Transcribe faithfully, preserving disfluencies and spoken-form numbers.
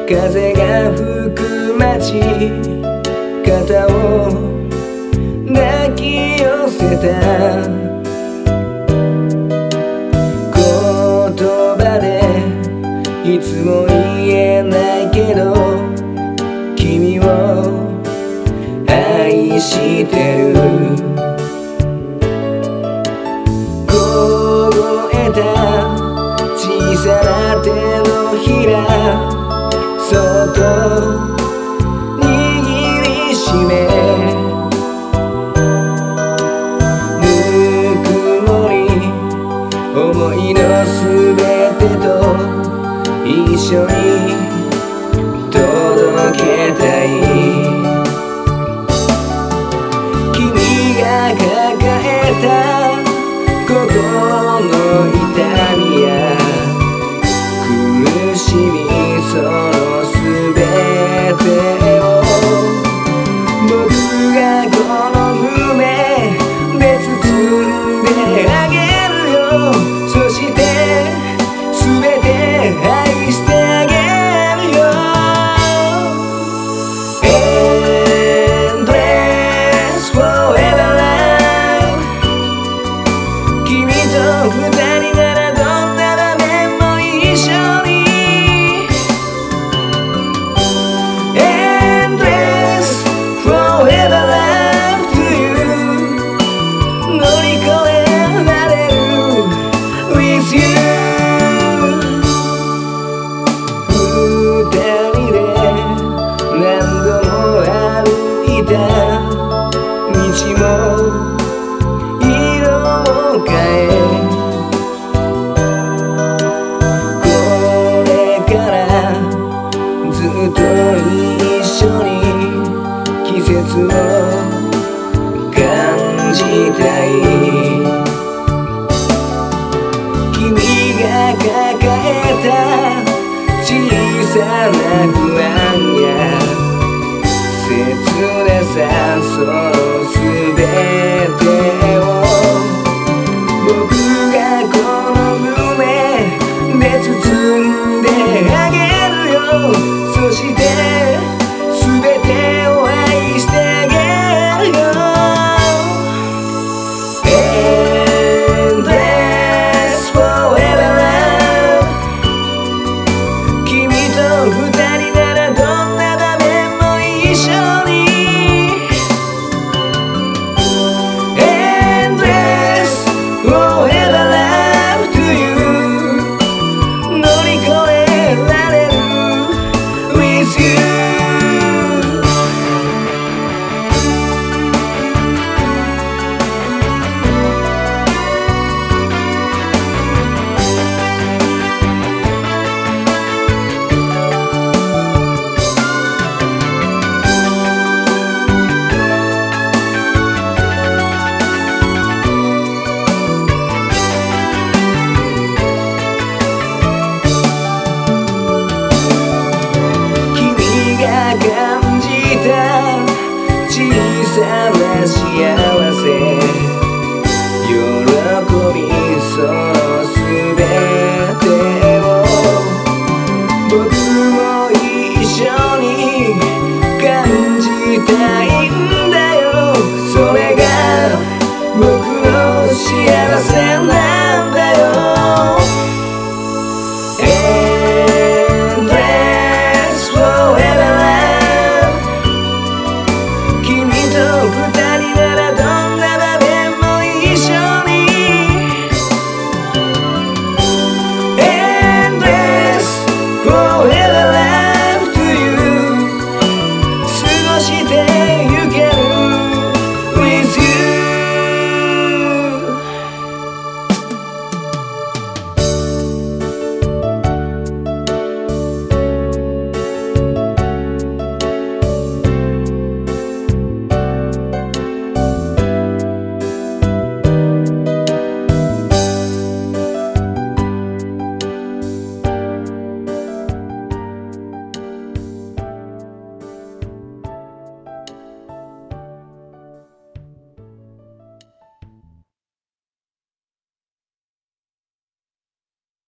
風が吹く街、肩を抱き寄せた。言葉でいつも言えないけど君を愛してる。凍えた小さな手のひらそっと握りしめ、ぬくもり思いのすべてと一緒に届けたい。君が抱えた心の痛みや苦しみ、そのすべてを僕がこの胸で包んであげるよ。そしてすべて愛してあげるよ。 Endless forever love、 君と二人ならどんな場面も一緒に。 Endless forever love to you、 乗り越えられる with you。二人で何度も歩いた道も色を変え、これからずっと一緒に季節を感じたい。君が抱えた小さな不安や切なさ、そのすべてを僕がこの胸で包んで